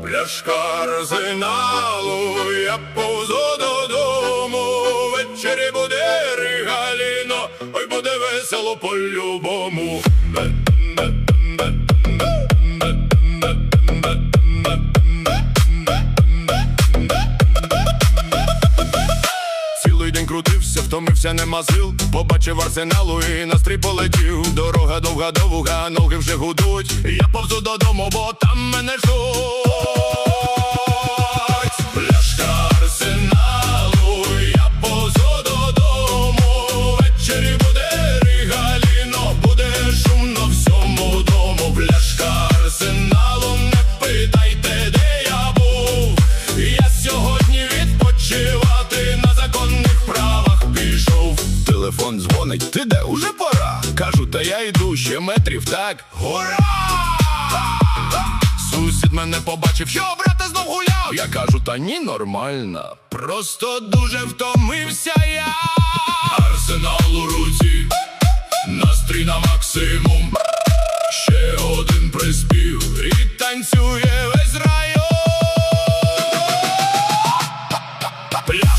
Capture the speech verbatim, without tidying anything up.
Пляшка Арсеналу, я повзу додому. Ввечері буде Ригаліно, ой, буде весело по-любому. Цілий день крутився, втомився, нема сил. Побачив Арсеналу і настрій полетів. Дорога довга довга, ноги вже гудуть. Я повзу додому, бо там мене ждуть. Пляшка Арсеналу, я повзу додому. Ввечері буде Ригаліно, буде шумно всьому дому. Пляшка Арсеналу, не питайте, де я був. Я сьогодні відпочивати на законних правах пішов. Телефон дзвонить, ти де? Уже пора. Кажу, та я йду, ще метрів так. Гора! Сусід мене побачив, що, брате, знов гуляв? Я кажу, та ні, нормально. Просто дуже втомився я. Арсенал у руці, настрій на максимум. Ще один приспів і танцює весь район.